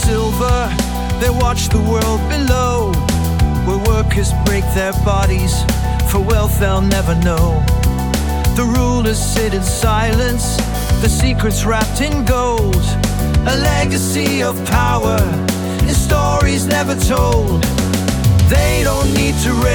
silver, they watch the world below, where workers break their bodies for wealth they'll never know. The rulers sit in silence, the secrets wrapped in gold, a legacy of power in stories never told. They don't need to